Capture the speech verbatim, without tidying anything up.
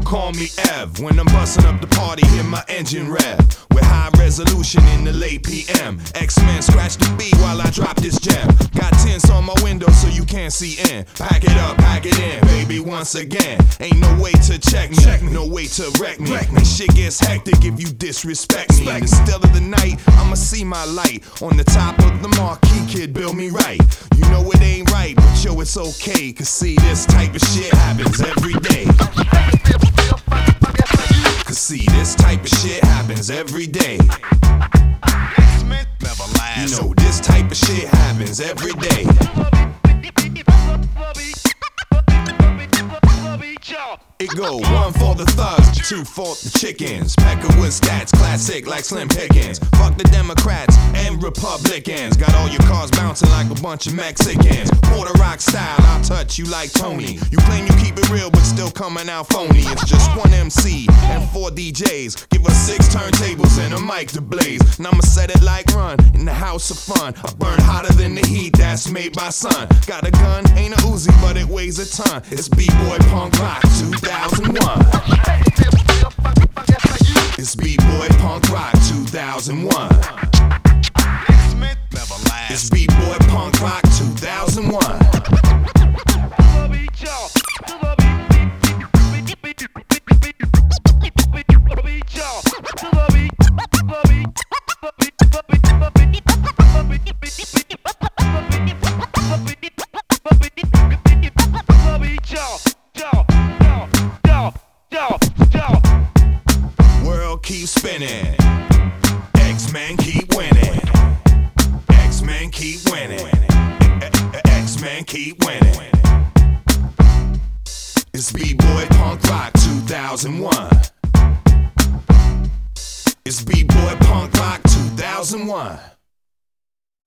call me Ev. When I'm busting up the party, hear my engine rev. With high resolution in the late P M. X-Men scratch the beat while I drop this gem. Got tints on my window so you can't see in. Pack it up, pack it in, baby, once again. Ain't no way to check me, check me. No way to wreck me. Wreck me. Shit gets hectic if you disrespect me. In the still of the night, I'ma see my light. On the top of the marquee, kid, build me right. You know it ain't right, but yo, it's okay. Cause see, this type of shit happens every day. Cause see, this type of shit happens every day. You know, this type of shit happens every day. It go one for the thugs, two for the chickens. Peckerwood stats, classic like Slim Pickens. Fuck the Democrats and Republicans. Got all your cars bouncing like a bunch of Mexicans. Puerto Rock style, I'll touch you like Tony. You claim you keep it real, but still coming out phony. It's just one M C and four D Js. Give us six turntables and a mic to blaze. And I'ma set it like Run in the house of fun. I burn hotter than the heat that's made by sun. Got a gun, ain't a Uzi, but it weighs a ton. It's B-Boy Punk Rock two thousand one. It's B-Boy Punk Rock two thousand one. It's B-Boy Punk Rock two thousand one. World keeps spinning. X-Men keep winning. X-Men keep winning. X-Men keep winning. It's B-Boy Punk Rock two thousand one. It's B-Boy Punk Rock two thousand one.